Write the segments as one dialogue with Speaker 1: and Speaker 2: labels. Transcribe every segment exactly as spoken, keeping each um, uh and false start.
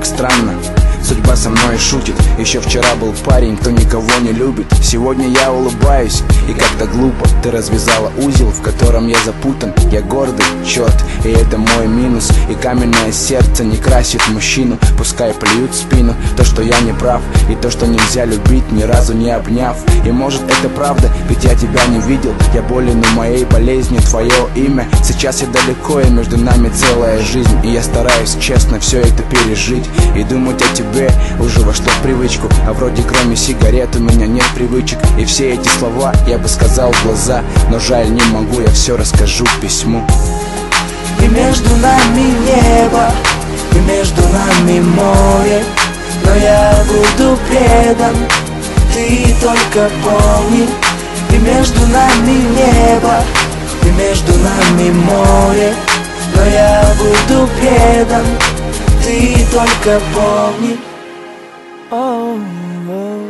Speaker 1: как странно. Судьба со мной шутит. Еще вчера был парень, кто никого не любит. Сегодня я улыбаюсь, и как-то глупо ты развязала узел, в котором я запутан. Я гордый, черт, и это мой минус. И каменное сердце не красит мужчину. Пускай плюют в спину то, что я не прав, и то, что нельзя любить, ни разу не обняв. И может это правда, ведь я тебя не видел. Я болен, у моей болезни твое имя. Сейчас я далеко, и между нами целая жизнь. И я стараюсь честно все это пережить и думать о тебе уже вошло в привычку. А вроде кроме сигарет у меня нет привычек. И все эти слова я бы сказал в глаза, но жаль, не могу, я все расскажу письму.
Speaker 2: И между нами небо, и между нами море, но я буду предан, ты только помни. И между нами небо, и между нами море, но я буду предан, ты только помни. Oh, oh,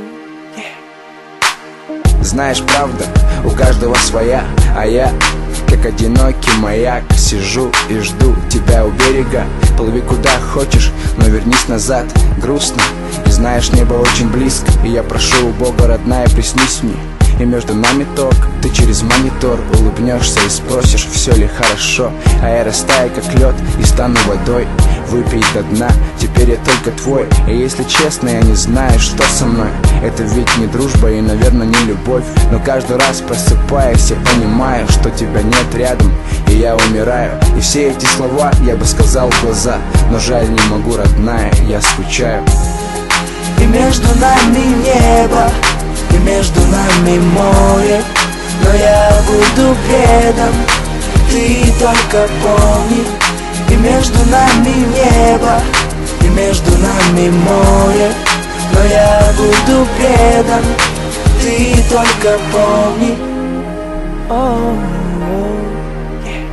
Speaker 1: yeah. Знаешь, правда, у каждого своя, а я, как одинокий маяк, сижу и жду тебя у берега. Плыви куда хочешь, но вернись назад. Грустно, и знаешь, небо очень близко, и я прошу у Бога, родная, приснись мне. И между нами ток, ты через монитор улыбнешься и спросишь, все ли хорошо. А я растаю как лед и стану водой. Выпей до дна, теперь я только твой. И если честно, я не знаю, что со мной. Это ведь не дружба и, наверное, не любовь. Но каждый раз просыпаясь, я понимаю, что тебя нет рядом, и я умираю. И все эти слова я бы сказал в глаза, но жаль, не могу, родная, я скучаю.
Speaker 2: И между нами небо, и между нами море, но я буду предан, ты только помни. И между нами небо, и между нами море, но я буду предан, ты только помни. Oh, oh, yeah.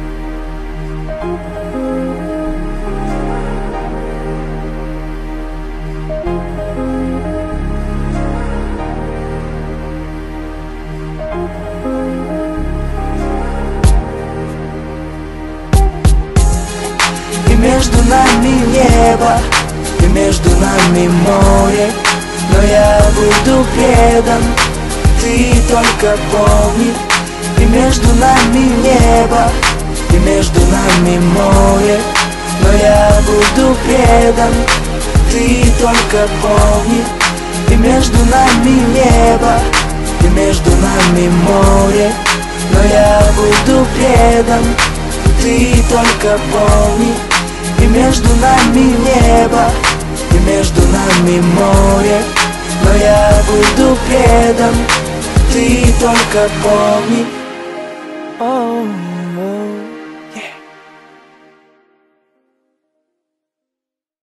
Speaker 2: И между нами небо, и между нами море, но я буду предан, ты только помни. И между нами небо, и между нами море, но я буду предан, ты только помни. И между нами небо, и между нами море, но я буду предан, ты только помни. И между нами небо, и между нами море, но я буду предан, ты только помни. Oh, oh.